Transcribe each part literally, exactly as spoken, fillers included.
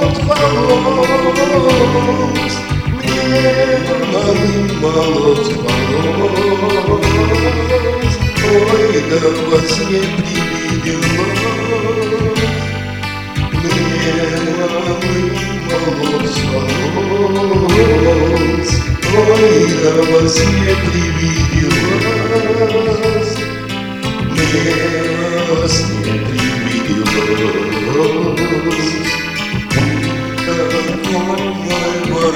волос, мне молоть волос. Ой, да во сне привиделось мне молоть волос. Ой, да во сне привиделось мне во сне привиделось. Такой мой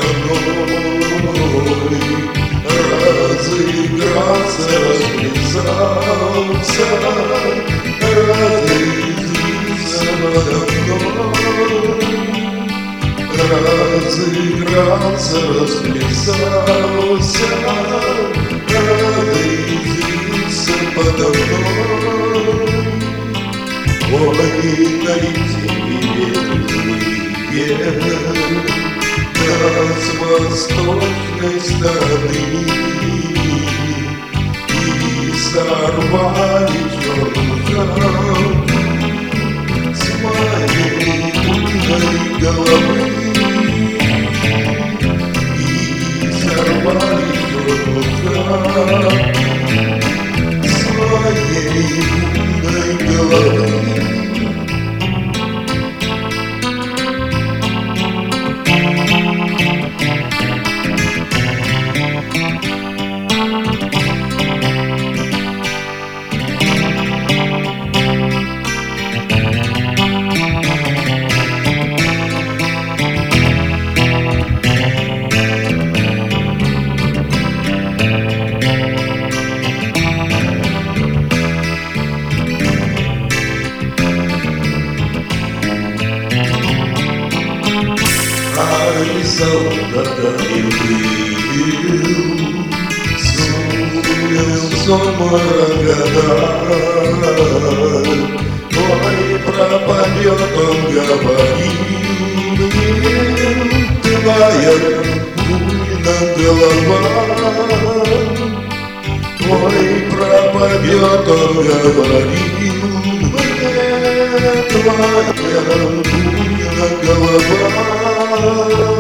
вороной разыгрался, расплясался, разрезвился подо мной. Разыгрался, расплясался, разрезвился подо мной. Ой, налетели ветры с восточной стороны и сорвали черную шапку с моей буйной головы, и сорвали черную шапку с моей буйной головы. Ай, солдата и был, сумел соморогадай. Ой, пропадет он, говорил мне, твоя буйна голова. Ой, пропадет он, говорил мне, твоя буйна голова.